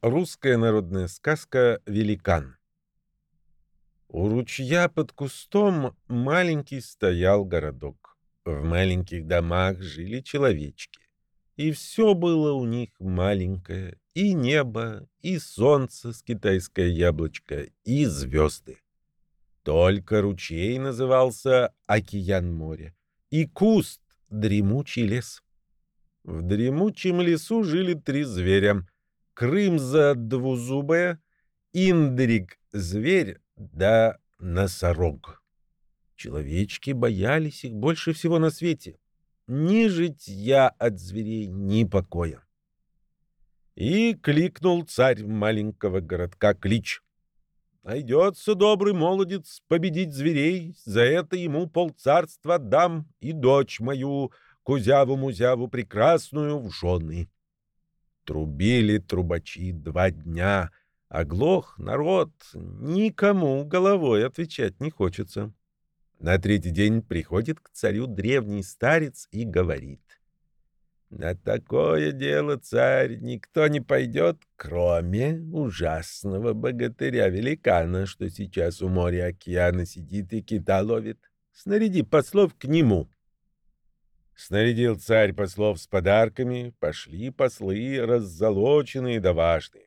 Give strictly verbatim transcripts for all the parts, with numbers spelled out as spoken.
Русская народная сказка «Великан». У ручья под кустом маленький стоял городок. В маленьких домах жили человечки. И все было у них маленькое: и небо, и солнце с китайское яблочко, и звезды. Только ручей назывался Океан моря, и куст — дремучий лес. В дремучем лесу жили три зверя: Крымза двузубая, Индрик зверь да носорог. Человечки боялись их больше всего на свете. Ни житья от зверей, ни покоя. И кликнул царь маленького городка клич: «Найдется добрый молодец победить зверей, за это ему полцарства дам и дочь мою, кузяву-музяву прекрасную, в жены». Трубили трубачи два дня, оглох народ, никому головой отвечать не хочется. На третий день приходит к царю древний старец и говорит: «На такое дело, царь, никто не пойдет, кроме ужасного богатыря-великана, что сейчас у моря океана сидит и кита ловит. Снаряди послов к нему». Снарядил царь послов с подарками, пошли послы раззолоченные да важные.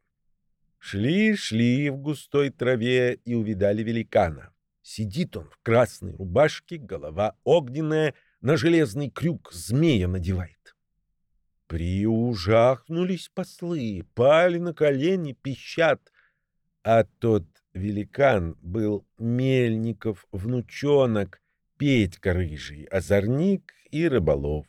Шли-шли в густой траве и увидали великана. Сидит он в красной рубашке, голова огненная, на железный крюк змея надевает. Приужахнулись послы, пали на колени, пищат. А тот великан был Мельников внучонок, Петька рыжий, озорник и рыболов.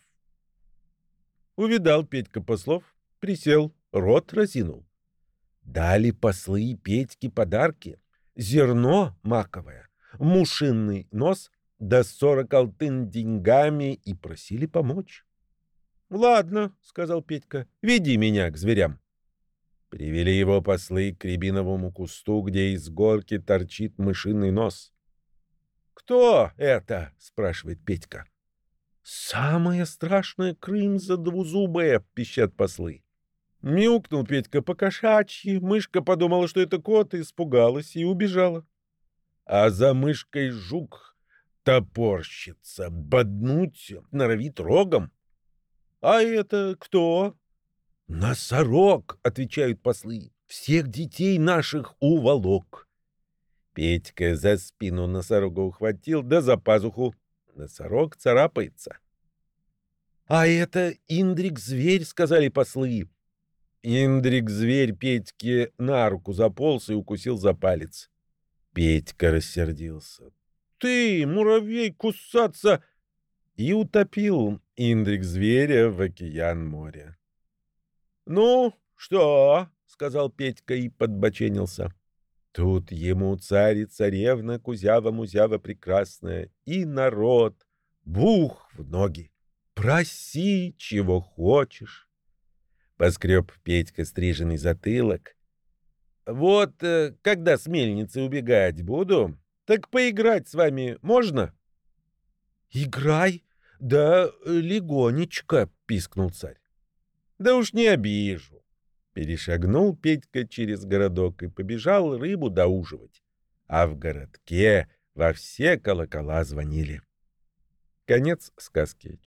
Увидал Петька послов, присел, рот разинул. Дали послы Петьке подарки: зерно маковое, мушиный нос да сорок алтын деньгами, и просили помочь. «Ладно, — сказал Петька, — веди меня к зверям». Привели его послы к рябиновому кусту, где из горки торчит мышиный нос. «Кто это?» — спрашивает Петька. «Самая страшная Крымза двузубая», — пищат послы. Мяукнул Петька по-кошачьи, мышка подумала, что это кот, и испугалась и убежала. А за мышкой жук топорщится, боднуть норовит рогом. «А это кто?» «Носорог», — отвечают послы, — «всех детей наших уволок». Петька за спину носорога ухватил, да за пазуху. Носорог царапается. «А это Индрик-зверь», — сказали послы. Индрик-зверь Петьке на руку заполз и укусил за палец. Петька рассердился. «Ты, муравей, кусаться!» И утопил Индрик-зверя в океан моря. «Ну, что?» — сказал Петька и подбоченился. Тут ему царь и царевна, кузява-музява прекрасная, и народ бух в ноги. «Проси, чего хочешь». Поскреб Петька стриженный затылок. «Вот э, когда с мельницы убегать буду, так поиграть с вами можно?» «Играй, да легонечко», — пискнул царь. «Да уж не обижу». Перешагнул Петька через городок и побежал рыбу доуживать. А в городке во все колокола звонили. Конец сказки.